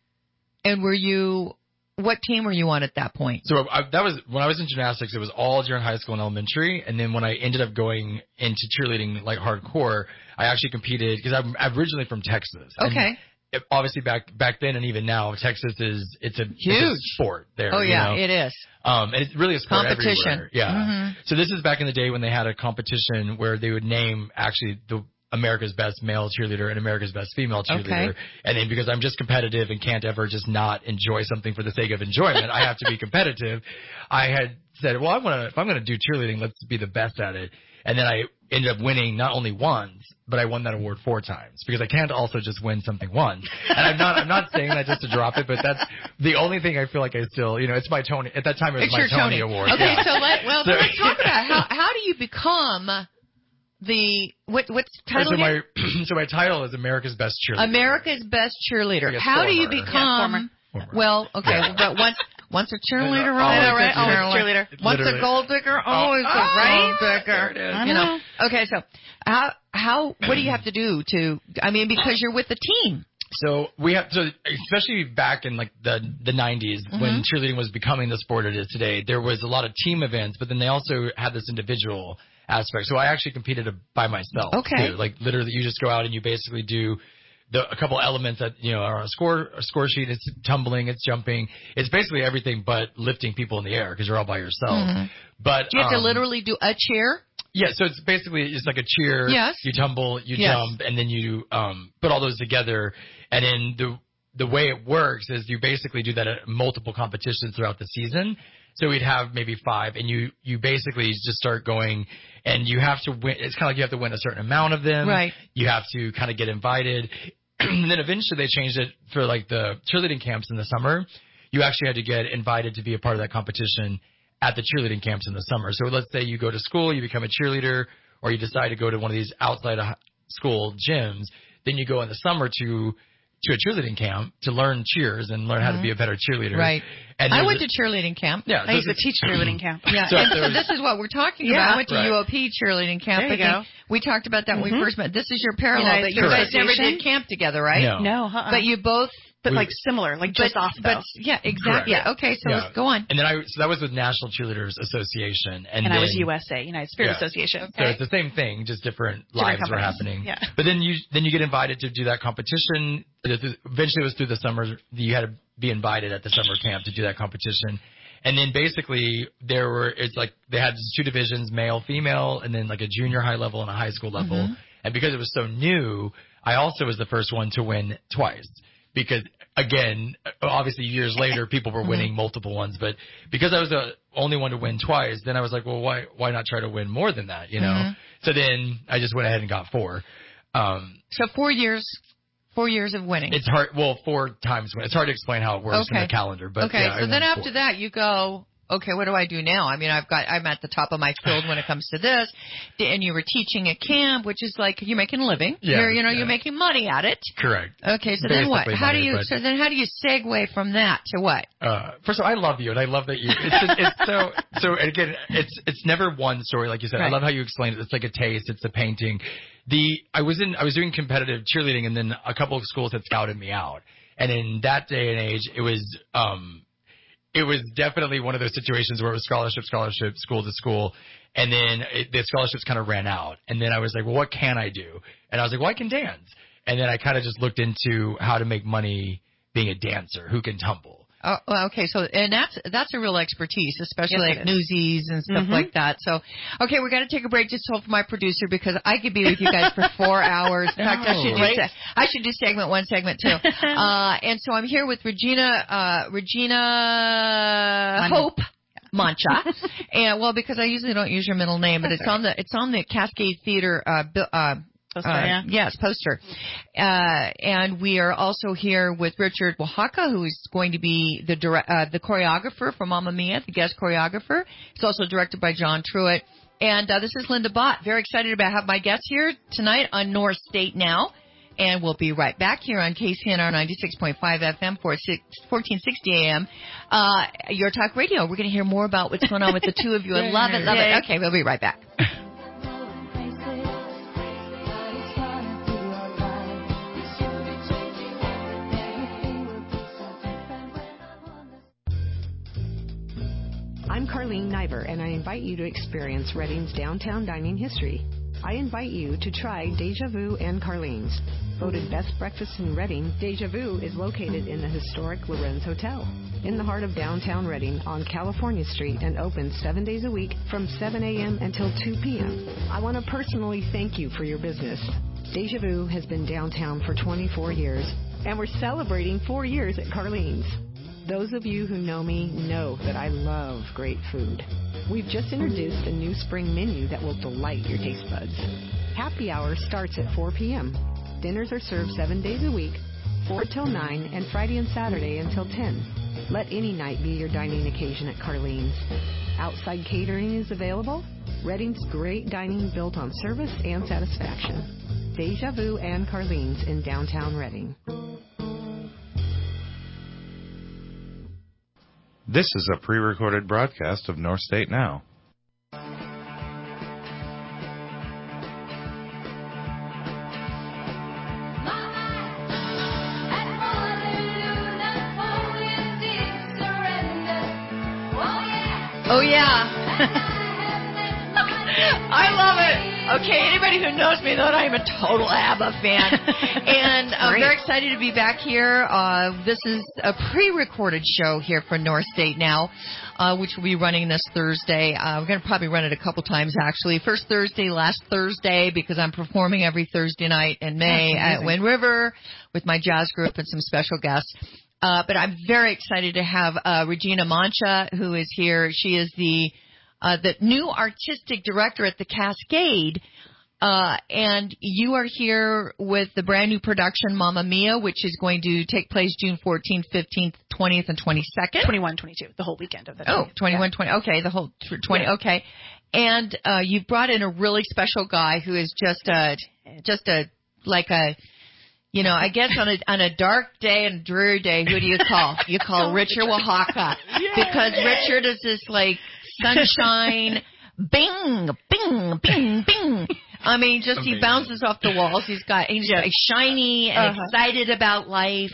and were you, what team were you on at that point? So I, that was when I was in gymnastics. It was all during high school and elementary, and then when I ended up going into cheerleading, like hardcore, I actually competed because I'm, I'm originally from Texas. And Okay. it, obviously, back back then and even now, Texas is it's a Huge it's a sport there. Oh yeah, you know? it is. Um, and it's really a sport Competition. everywhere. Yeah. Mhm. So this is back in the day when they had a competition where they would name actually the America's Best Male Cheerleader and America's Best Female Cheerleader. Okay. And then because I'm just competitive and can't ever just not enjoy something for the sake of enjoyment, I have to be competitive. I had said, well, I want to, if I'm going to do cheerleading, let's be the best at it. And then I ended up winning not only once, but I won that award four times because I can't also just win something once. And I'm not, I'm not saying that just to drop it, but that's the only thing I feel like I still, you know, it's my Tony, at that time it was It's my your Tony, Tony Award. Okay, yeah. so let, well, So- so let's talk about how, how do you become the, what, what's title so my, again? so my title is America's Best Cheerleader. America's Best Cheerleader. I guess How do you former. become, Yeah, well, okay, Yeah. but once, once a cheerleader, I know, always right? a Always a cheerleader. cheerleader. Once Literally. a gold digger, always Oh, a oh, gold digger. there it is. You know. Okay, so how, how, what do you have to do to, I mean, because you're with the team. So we have to, especially back in like the the nineties Mm-hmm. when cheerleading was becoming the sport it is today, there was a lot of team events, but then they also had this individual aspect. So I actually competed by myself. Okay. Too. Like literally, you just go out and you basically do the a couple elements that you know are on a score a score sheet. It's tumbling, it's jumping, it's basically everything but lifting people in the air because you're all by yourself. Mhm. But Do you have to um, literally do a chair? Yeah, so it's basically it's like a cheer. Yes. You tumble, you Yes. jump, and then you um, put all those together. And then the the way it works is you basically do that at multiple competitions throughout the season. So we'd have maybe five, and you you basically just start going, and you have to win. It's kind of like you have to win a certain amount of them. Right. You have to kind of get invited. And then eventually they changed it for like the cheerleading camps in the summer. You actually had to get invited to be a part of that competition at the cheerleading camps in the summer. So let's say you go to school, you become a cheerleader, or you decide to go to one of these outside of school gyms. Then you go in the summer to to a cheerleading camp to learn cheers and learn how to be a better cheerleader. Right. And I there's went a- to cheerleading camp. Yeah, I so used to this teach cheerleading camp. Yeah, So and there so was- this is what we're talking Yeah. about. I went to Right. U O P cheerleading camp. There you I think go. we talked about that when Mhm. we first met. This is your parallel, United but you States guys never Association? did camp together, right? No. No, uh-uh. But you both, but We- like similar, like just but, off but though. yeah, exactly. Correct. Yeah. Okay, so Yeah. let's go on. And then I so that was with National Cheerleaders Association, and, And then, I was U S A, United Spirit Yeah. Association. So it's the same thing, just different, lives were companies. happening. Yeah. But then you then you get invited to do that competition. Eventually, it was through the summer. You had to be invited at the summer camp to do that competition. And then basically there were it's like they had two divisions, male, female, and then like a junior high level and a high school level. Mhm. And because it was so new, I also was the first one to win twice. Because again, obviously years later, people were winning multiple ones, but because I was the only one to win twice, then I was like, well, why why not try to win more than that, you know? Mhm. So then I just went ahead and got four. Um, So four years, four years of winning. it's hard, well, four times. It's hard to explain how it works in Okay. the calendar, but okay, yeah, I so then won after four. that you go, okay, what do I do now? I mean, I've got, I'm at the top of my field when it comes to this, and you were teaching at camp, which is like you're making a living. Yeah, you're, you know, yeah. you're making money at it. Correct. Okay, so then what? Basically How do money, you? but- So then how do you segue from that to what? Uh, first of all, I love you, and I love that you. It's, it's so so. And again, it's it's never one story, like you said. I Right. love how you explained it. It's like a taste. It's a painting. The I was in I was doing competitive cheerleading, and then a couple of schools had scouted me out. And in that day and age, it was um, it was definitely one of those situations where it was scholarship, scholarship, school to school, and then it, the scholarships kind of ran out. And then I was like, well, what can I do? And I was like, well, I can dance. And then I kind of just looked into how to make money being a dancer who can tumble. Oh, well, okay, so and that's that's a real expertise, especially Yes, like it is. newsies and stuff Mhm. like that. So, okay, we got to take a break just to hold for my producer because I could be with you guys for four hours. In fact, I should do Right? se- I should do segment one, segment two. uh, and so I'm here with Regina uh, Regina Hope Mancha, and well, because I usually don't use your middle name, but it's on the it's on the Cascade Theater uh, bu- uh, Poster, uh, yeah. Yes, poster. Uh, and we are also here with Richard Oaxaca, who is going to be the dire- uh, the choreographer for Mamma Mia, the guest choreographer. It's also directed by John Truitt. And uh, this is Linda Bott. Very excited about have my guests here tonight on North State Now. And we'll be right back here on K C N R ninety-six point five F M, fourteen sixty A M. Uh, Your Talk Radio. We're going to hear more about what's going on with the two of you. I love it, love Yay. it. Okay, we'll be right back. I'm Carlene Niver, and I invite you to experience Reading's downtown dining history. I invite you to try Deja Vu and Carlene's. Voted best breakfast in Reading, Deja Vu is located in the historic Lorenz Hotel, in the heart of downtown Reading on California Street, and open seven days a week from seven a.m. until two p.m. I want to personally thank you for your business. Deja Vu has been downtown for twenty-four years, and we're celebrating four years at Carlene's. Those of you who know me know that I love great food. We've just introduced a new spring menu that will delight your taste buds. Happy hour starts at four p.m. Dinners are served seven days a week, four till nine, and Friday and Saturday until ten. Let any night be your dining occasion at Carlene's. Outside catering is available. Redding's great dining built on service and satisfaction. Deja Vu and Carlene's in downtown Redding. This is a pre-recorded broadcast of North State Now. Oh, yeah. I love it. Okay, anybody who knows me knows I'm a total ABBA fan. And I'm very excited to be back here. Uh, this is a pre-recorded show here for North State Now, uh, which will be running this Thursday. Uh, we're going to probably run it a couple times, actually. First Thursday, last Thursday, because I'm performing every Thursday night in May at Wind River with my jazz group and some special guests. Uh, but I'm very excited to have uh, Regina Mancha, who is here. She is the uh, the new artistic director at the Cascade, uh, and you are here with the brand new production Mamma Mia, which is going to take place June fourteenth, fifteenth, twentieth, and twenty-second. twenty-one, twenty-two, the whole weekend of the Oh, twenty-one, yeah. twenty. Okay, the whole twenty. Yeah. Okay, and uh, you've brought in a really special guy who is just a just a like a. You know, I guess on a on a dark day and dreary day, who do you call? You call Richard Oaxaca. Yay. Because Richard is this like sunshine, bing, bing, bing, bing. I mean, just Amazing. He bounces off the walls. He's got he's yes. shiny and uh-huh. excited about life.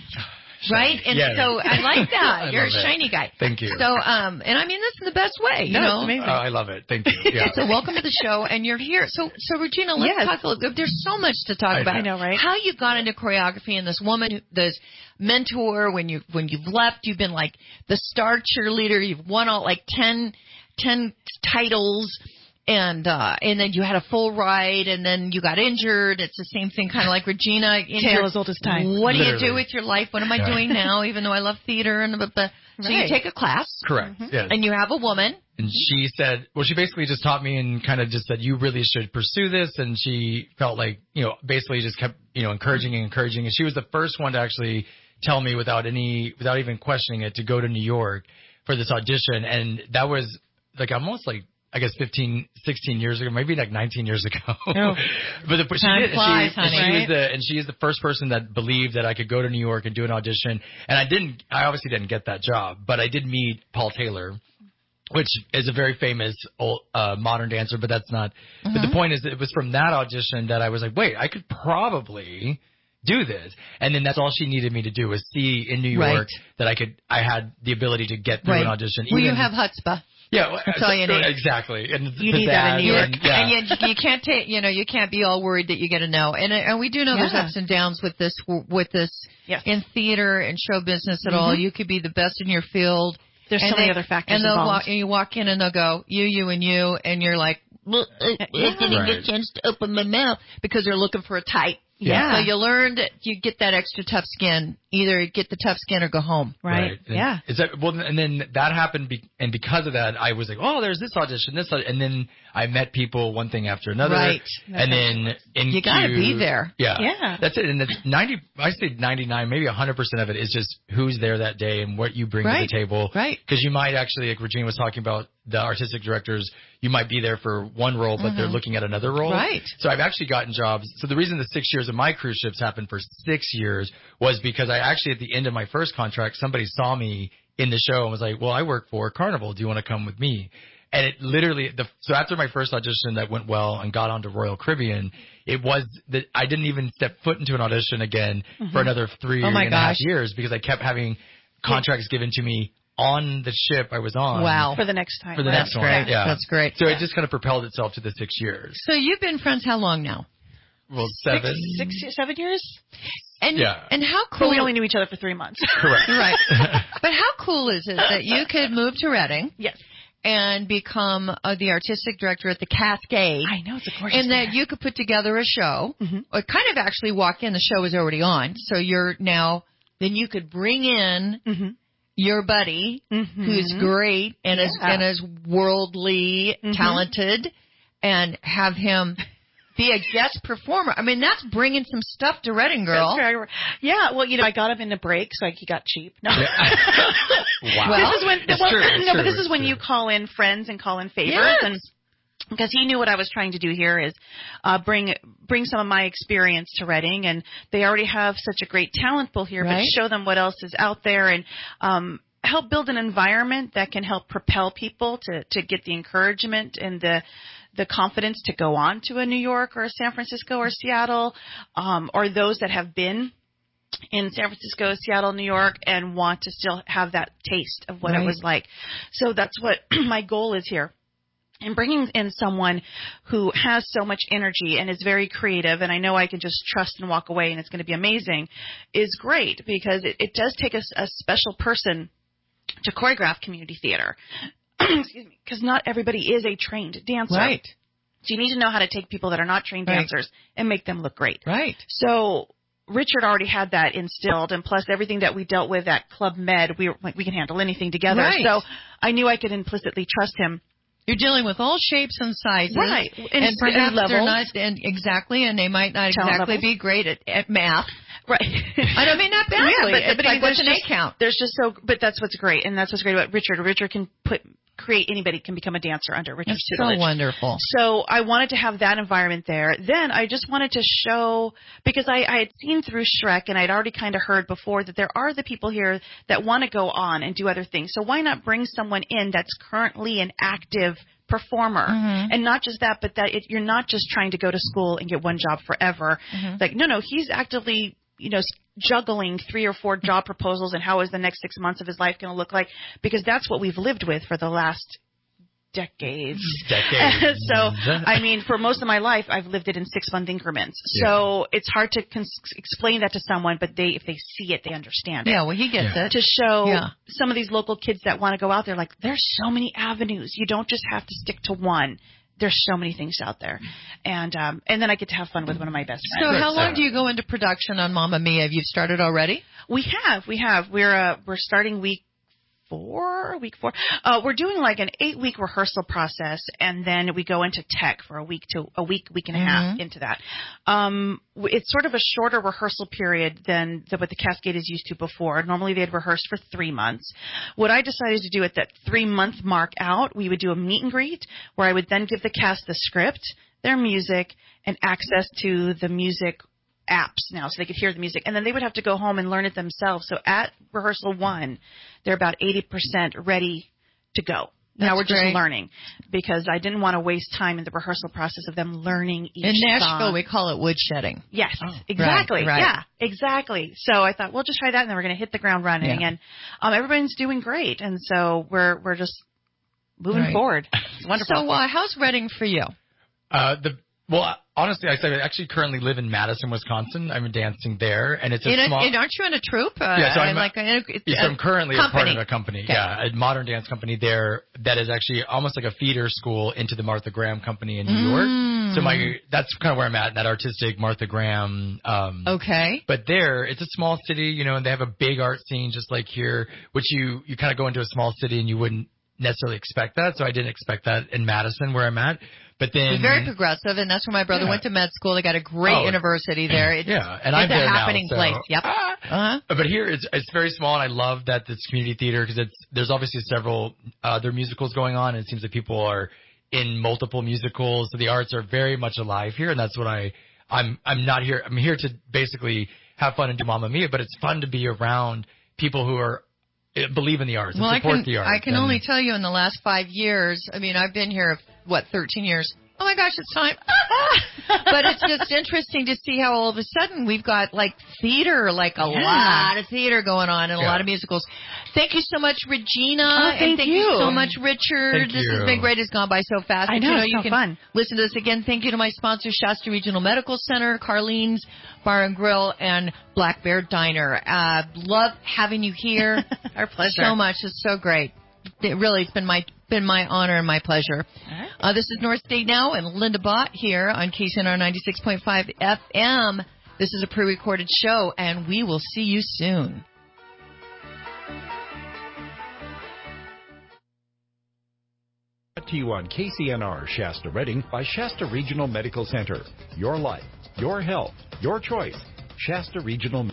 Right? And yeah. so I like that. You're a shiny guy. Thank you. So, um, and I mean this in the best way, you no, know. It's amazing. Oh, I love it. Thank you. Yeah. So welcome to the show, and you're here. So, so Regina, let's yes. talk a little. There's so much to talk I about. I know, right? How you got into choreography, and this woman, this mentor, when you when you've left, you've been like the star cheerleader. You've won all like ten, ten titles. And uh and then you had a full ride, and then you got injured. It's the same thing, kind of like Regina. Injured. Tale as old as time. What Literally. do you do with your life? What am I doing now? Even though I love theater and the, the so right. you take a class, correct? Mm-hmm. Yes. And you have a woman. And she said, well, she basically just taught me and kind of just said, you really should pursue this. And she felt like, you know, basically just kept, you know, encouraging and encouraging. And she was the first one to actually tell me without any, without even questioning it, to go to New York for this audition. And that was like almost like, I guess fifteen, sixteen years ago, maybe like nineteen years ago. Oh. But the, she Time did, flies, she, honey, she right? was the, and she is the first person that believed that I could go to New York and do an audition. And I didn't, I obviously didn't get that job, but I did meet Paul Taylor, which is a very famous old, uh, modern dancer, but that's not, mm-hmm. but the point is that it was from that audition that I was like, wait, I could probably do this. And then that's all she needed me to do was see in New York right. that I could, I had the ability to get through right. an audition. Well, even, you have chutzpah. Yeah, well, that's all you need. Exactly. And you need that in New York. And, yeah. and you, you can't take, you know, you can't be all worried that you get a no. And and we do know yeah. there's ups and downs with this, with this yes. in theater and show business at mm-hmm. all. You could be the best in your field. There's and so many they, other factors and they'll involved. walk, and you walk in and they'll go, you, you, and you, and you're like, well, I, I yeah. didn't right. get a chance to open my mouth because they're looking for a type. Yeah. So you learned you get that extra tough skin. Either get the tough skin or go home. Right. right. Yeah. Is that well? And then that happened, be, and because of that, I was like, oh, there's this audition, this, audition. And then I met people one thing after another. Right. And then in you got to be there. Yeah. Yeah. That's it. And it's ninety. I say ninety-nine, maybe a hundred percent of it is just who's there that day and what you bring right. to the table. Right. Because you might actually, like Regina was talking about, the artistic directors, you might be there for one role, but mm-hmm. they're looking at another role. Right. So I've actually gotten jobs. So the reason the six years of my cruise ships happened for six years was because I actually, at the end of my first contract, somebody saw me in the show and was like, well, I work for Carnival. Do you want to come with me? And it literally, the, so after my first audition that went well and got onto Royal Caribbean, it was that I didn't even step foot into an audition again mm-hmm. for another three oh my and gosh. a half years because I kept having contracts given to me on the ship I was on. Wow. For the next time. For the right? next That's one. great. Yeah. That's great. So yeah. it just kind of propelled itself to the six years. So you've been friends how long now? Well, seven. Six, six seven years? And, yeah. and how cool. But we only knew each other for three months. Correct. Right. But how cool is it that you could move to Redding? Yes. and become uh, the artistic director at the Cascade. I know, it's a gorgeous And that you could put together a show, mm-hmm. or kind of actually walk in, the show is already on, so you're now, then you could bring in mm-hmm. your buddy, mm-hmm. who's great and, yeah. is, and is worldly mm-hmm. talented, and have him be a guest performer. I mean, that's bringing some stuff to Reading, girl. That's very, yeah, well, you know, I got him into breaks, like he got cheap. No. Wow. Well, this is when, it's well, true, no, it's but true, this is when true. you call in friends and call in favors, yes. and because he knew what I was trying to do here is uh, bring bring some of my experience to Reading, and they already have such a great talent pool here, right. but show them what else is out there, and um, help build an environment that can help propel people to to get the encouragement and the the confidence to go on to a New York or a San Francisco or Seattle, um, or those that have been in San Francisco, Seattle, New York, and want to still have that taste of what right. it was like. So that's what my goal is here. And bringing in someone who has so much energy and is very creative, and I know I can just trust and walk away and it's going to be amazing, is great, because it, it does take a, a special person to choreograph community theater. Excuse me, because not everybody is a trained dancer. Right. So you need to know how to take people that are not trained right. dancers and make them look great. Right. So Richard already had that instilled, and plus everything that we dealt with at Club Med, we were like, we can handle anything together. Right. So I knew I could implicitly trust him. You're dealing with all shapes and sizes. Right. And, and perhaps levels. they're not, and exactly, and they might not Talent exactly levels. be great at, at math. Right. I don't mean not badly. Yeah, but, it's but like, what's an just, eight count? There's just so, but that's what's great, and that's what's great about Richard. Richard can put, create, anybody can become a dancer under Richard's That's tutelage. so wonderful. So I wanted to have that environment there. Then I just wanted to show, because I, I had seen through Shrek, and I'd already kind of heard before that there are the people here that want to go on and do other things. So why not bring someone in that's currently an active performer, mm-hmm. and not just that, but that it, you're not just trying to go to school and get one job forever. Mm-hmm. Like, no, no, he's actively, you know, juggling three or four job proposals, and how is the next six months of his life going to look like? Because that's what we've lived with for the last decades. Decades. So, I mean, for most of my life, I've lived it in six-month increments. Yeah. So it's hard to cons- explain that to someone, but they, if they see it, they understand it. Yeah, well, he gets Yeah. it. To show Yeah. some of these local kids that want to go out there, like, there's so many avenues. You don't just have to stick to one. There's so many things out there. And um, and then I get to have fun with one of my best So friends. how long do you go into production on Mamma Mia? Have you started already? We have, we have. We're uh, we're starting week four, week four. Uh, we're doing like an eight week rehearsal process, and then we go into tech for a week to a week, week and a half Mm-hmm. into that. Um, w- it's sort of a shorter rehearsal period than the, what the Cascade is used to before. Normally they'd rehearse for three months. What I decided to do at that three month mark out, we would do a meet and greet where I would then give the cast the script, their music, and access to the music apps now, so they could hear the music, and then they would have to go home and learn it themselves. So at rehearsal one, they're about eighty percent ready to go. That's now we're just great. learning, because I didn't want to waste time in the rehearsal process of them learning each In Nashville, song. we call it woodshedding. Yes, Oh, exactly. right, right. Yeah, exactly. So I thought, we'll just try that, and then we're going to hit the ground running. Yeah. And um, everybody's doing great, and so we're we're just moving Right. forward. It's wonderful. So uh, how's Reading for you? Uh, the well, honestly, I said I actually currently live in Madison, Wisconsin. I'm dancing there, and it's a In a, small. in, aren't you in a troupe? Uh, Yeah, so I'm, like a, a, yeah, so I'm currently a part company. of a company, Okay. yeah, a modern dance company there that is actually almost like a feeder school into the Martha Graham company in New Mm. York. So my that's kind of where I'm at, that artistic Martha Graham. Um, Okay. But there, it's a small city, you know, and they have a big art scene just like here, which you you kind of go into a small city and you wouldn't necessarily expect that. So I didn't expect that in Madison where I'm at. But then It's very progressive, and that's where my brother Yeah. went to med school. They got a great Oh. university there. It's, Yeah, and it's I'm a there now, happening so- place. Yep. Uh-huh. But here it's it's very small, and I love that it's community theater because it's there's obviously several other musicals going on, and it seems that people are in multiple musicals, so the arts are very much alive here, and that's what I I'm I'm not here. I'm here to basically have fun and do Mamma Mia, but it's fun to be around people who are believe in the arts Well, and I support can the arts. I can and, only tell you in the last five years. I mean, I've been here what thirteen years. Oh my gosh, it's time. But it's just interesting to see how all of a sudden we've got like theater, like a Yeah. lot of theater going on and a Yeah. lot of musicals. Thank you so much, Regina. Oh, and thank thank you. you. so much, Richard. Thank this you. has been great. It's gone by so fast. I But know, you know, it's you so can fun. listen to this again. Thank you to my sponsor, Shasta Regional Medical Center, Carlene's Bar and Grill, and Black Bear Diner. Uh, love having you here. Our pleasure. So much. It's so great. It really, it's been my been my honor and my pleasure. Right. Uh, this is North State Now and Linda Bott here on K C N R ninety-six point five F M. This is a pre-recorded show, and we will see you soon. Brought to you on K C N R Shasta Redding by Shasta Regional Medical Center. Your life, your health, your choice. Shasta Regional